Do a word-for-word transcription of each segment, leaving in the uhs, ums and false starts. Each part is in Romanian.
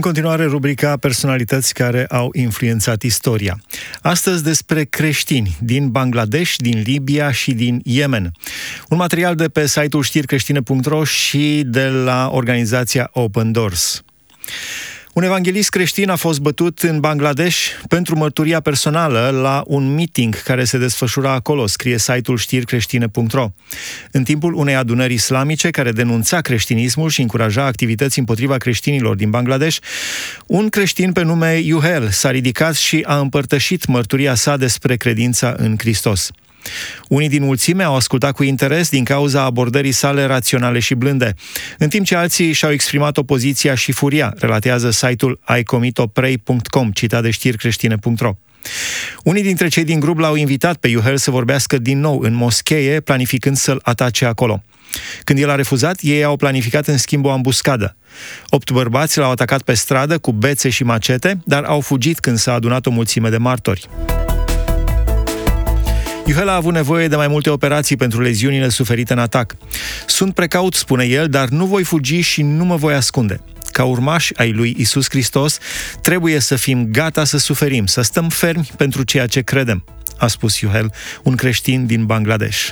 continuare rubrica Personalități care au influențat istoria. Astăzi despre creștini din Bangladesh, din Libia și din Yemen. Un material de pe site-ul știri creștine punct ro și de la organizația Open Doors. Un evanghelist creștin a fost bătut în Bangladesh pentru mărturia personală la un meeting care se desfășura acolo, scrie site-ul știri creștine punct ro. În timpul unei adunări islamice care denunța creștinismul și încuraja activități împotriva creștinilor din Bangladesh, un creștin pe nume Yuhel s-a ridicat și a împărtășit mărturia sa despre credința în Hristos. Unii din mulțime au ascultat cu interes din cauza abordării sale raționale și blânde, în timp ce alții și-au exprimat opoziția și furia, relatează site-ul i comito pray punct com, citat de știri creștine punct ro. Unii dintre cei din grup l-au invitat pe Yuhel să vorbească din nou în moschee, planificând să-l atace acolo. Când el a refuzat, ei au planificat în schimb o ambuscadă. Opt bărbați l-au atacat pe stradă cu bețe și macete, dar au fugit când s-a adunat o mulțime de martori. Yuhel a avut nevoie de mai multe operații pentru leziunile suferite în atac. Sunt precaut, spune el, dar nu voi fugi și nu mă voi ascunde. Ca urmași ai lui Iisus Hristos, trebuie să fim gata să suferim, să stăm fermi pentru ceea ce credem, a spus Yuhel, un creștin din Bangladesh.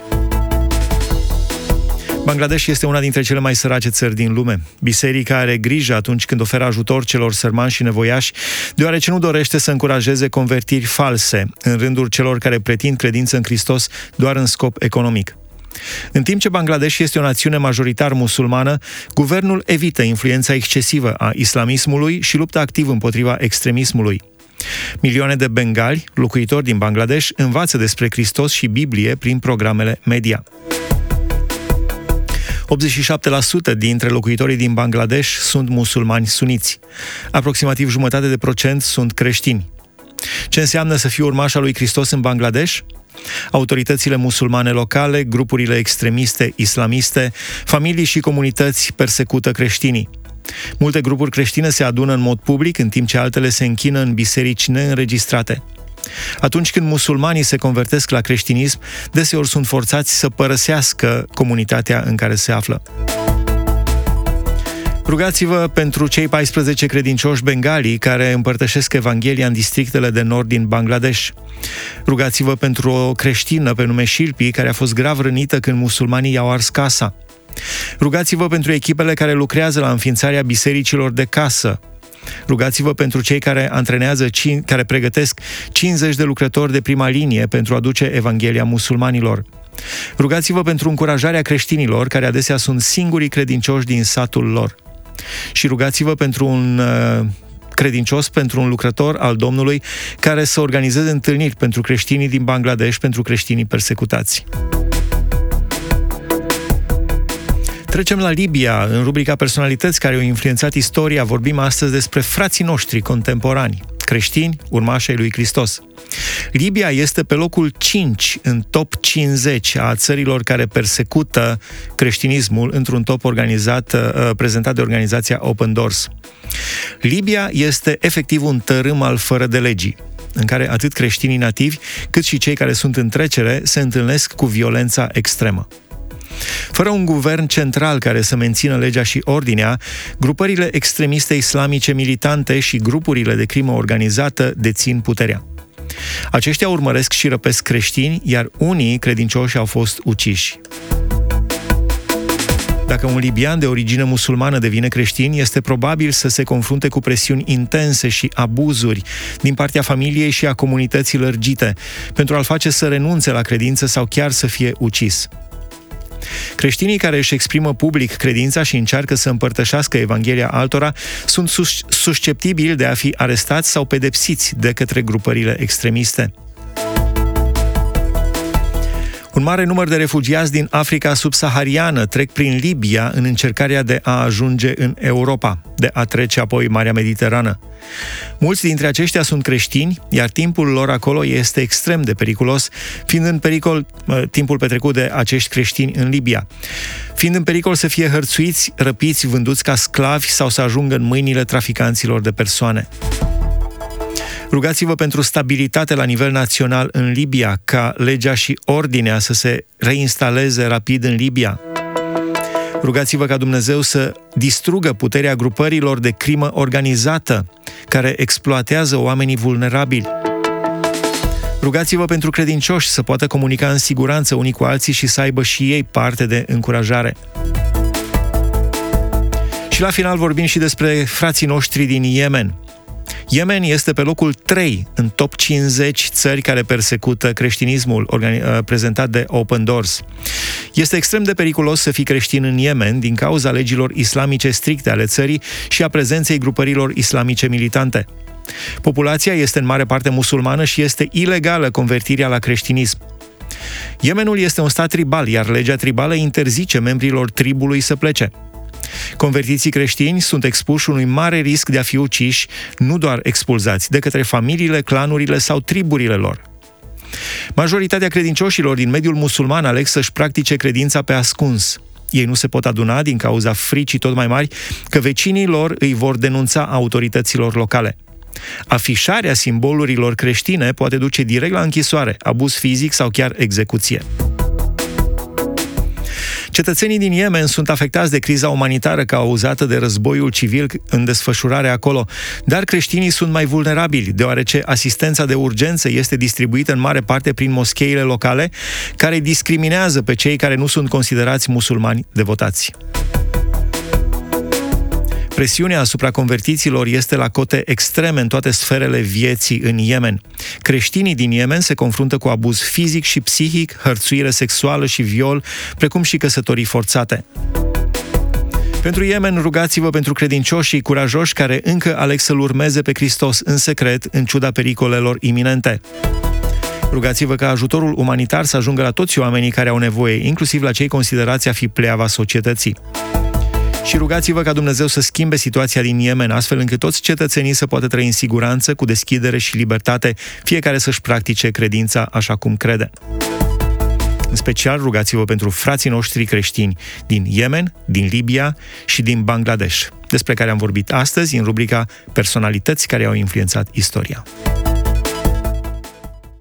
Bangladesh este una dintre cele mai sărace țări din lume. Biserica are grijă atunci când oferă ajutor celor sărmani și nevoiași, deoarece nu dorește să încurajeze convertiri false în rândul celor care pretind credință în Hristos doar în scop economic. În timp ce Bangladesh este o națiune majoritar musulmană, guvernul evită influența excesivă a islamismului și luptă activ împotriva extremismului. Milioane de bengali, locuitori din Bangladesh, învață despre Hristos și Biblie prin programele media. optzeci și șapte la sută dintre locuitorii din Bangladesh sunt musulmani suniți. Aproximativ jumătate de procent sunt creștini. Ce înseamnă să fii urmaș al lui Hristos în Bangladesh? Autoritățile musulmane locale, grupurile extremiste, islamiste, familii și comunități persecută creștinii. Multe grupuri creștine se adună în mod public, în timp ce altele se închină în biserici neînregistrate. Atunci când musulmanii se convertesc la creștinism, deseori sunt forțați să părăsească comunitatea în care se află. Rugați-vă pentru cei paisprezece credincioși bengali care împărtășesc Evanghelia în districtele de nord din Bangladesh. Rugați-vă pentru o creștină pe nume Shilpi care a fost grav rănită când musulmanii i-au ars casa. Rugați-vă pentru echipele care lucrează la înființarea bisericilor de casă. Rugați-vă pentru cei care antrenează, care pregătesc cincizeci de lucrători de prima linie pentru a duce Evanghelia musulmanilor. Rugați-vă pentru încurajarea creștinilor, care adesea sunt singurii credincioși din satul lor. Și rugați-vă pentru un uh, credincios, pentru un lucrător al Domnului, care să organizeze întâlniri pentru creștinii din Bangladesh, pentru creștinii persecutați. Trecem la Libia. În rubrica Personalități care au influențat istoria, vorbim astăzi despre frații noștri contemporani, creștini, urmași ai lui Hristos. Libia este pe locul cinci în top cincizeci a țărilor care persecută creștinismul într-un top organizat, prezentat de organizația Open Doors. Libia este efectiv un tărâm al fără de legii, în care atât creștinii nativi, cât și cei care sunt în trecere se întâlnesc cu violența extremă. Fără un guvern central care să mențină legea și ordinea, grupările extremiste islamice militante și grupurile de crimă organizată dețin puterea. Aceștia urmăresc și răpesc creștini, iar unii credincioși au fost uciși. Dacă un libian de origine musulmană devine creștin, este probabil să se confrunte cu presiuni intense și abuzuri din partea familiei și a comunității lărgite, pentru a-l face să renunțe la credință sau chiar să fie ucis. Creștinii care își exprimă public credința și încearcă să împărtășească Evanghelia altora sunt sus- susceptibili de a fi arestați sau pedepsiți de către grupările extremiste. Un mare număr de refugiați din Africa subsahariană trec prin Libia în încercarea de a ajunge în Europa, de a trece apoi Marea Mediterană. Mulți dintre aceștia sunt creștini, iar timpul lor acolo este extrem de periculos, fiind în pericol timpul petrecut de acești creștini în Libia, fiind în pericol să fie hărțuiți, răpiți, vânduți ca sclavi sau să ajungă în mâinile traficanților de persoane. Rugați-vă pentru stabilitate la nivel național în Libia, ca legea și ordinea să se reinstaleze rapid în Libia. Rugați-vă ca Dumnezeu să distrugă puterea grupărilor de crimă organizată care exploatează oamenii vulnerabili. Rugați-vă pentru credincioși să poată comunica în siguranță unii cu alții și să aibă și ei parte de încurajare. Și la final vorbim și despre frații noștri din Yemen. Yemen este pe locul trei în top cincizeci țări care persecută creștinismul, organi- prezentat de Open Doors. Este extrem de periculos să fii creștin în Yemen din cauza legilor islamice stricte ale țării și a prezenței grupărilor islamice militante. Populația este în mare parte musulmană și este ilegală convertirea la creștinism. Yemenul este un stat tribal, iar legea tribală interzice membrilor tribului să plece. Convertiții creștini sunt expuși unui mare risc de a fi uciși, nu doar expulzați, de către familiile, clanurile sau triburile lor. Majoritatea credincioșilor din mediul musulman aleg să-și practice credința pe ascuns. Ei nu se pot aduna din cauza fricii tot mai mari că vecinii lor îi vor denunța autorităților locale. Afișarea simbolurilor creștine poate duce direct la închisoare, abuz fizic sau chiar execuție. Cetățenii din Yemen sunt afectați de criza umanitară cauzată de războiul civil în desfășurare acolo, dar creștinii sunt mai vulnerabili, deoarece asistența de urgență este distribuită în mare parte prin moscheile locale, care discriminează pe cei care nu sunt considerați musulmani devotați. Presiunea asupra convertiților este la cote extreme în toate sferele vieții în Yemen. Creștinii din Yemen se confruntă cu abuz fizic și psihic, hărțuire sexuală și viol, precum și căsătorii forțate. Pentru Yemen, rugați-vă pentru credincioșii curajoși care încă aleg să-L urmeze pe Hristos în secret, în ciuda pericolelor iminente. Rugați-vă ca ajutorul umanitar să ajungă la toți oamenii care au nevoie, inclusiv la cei considerați a fi pleava societății. Și rugați-vă ca Dumnezeu să schimbe situația din Yemen, astfel încât toți cetățenii să poată trăi în siguranță, cu deschidere și libertate, fiecare să-și practice credința așa cum crede. În special, rugați-vă pentru frații noștri creștini din Yemen, din Libia și din Bangladesh, despre care am vorbit astăzi în rubrica Personalități care au influențat istoria.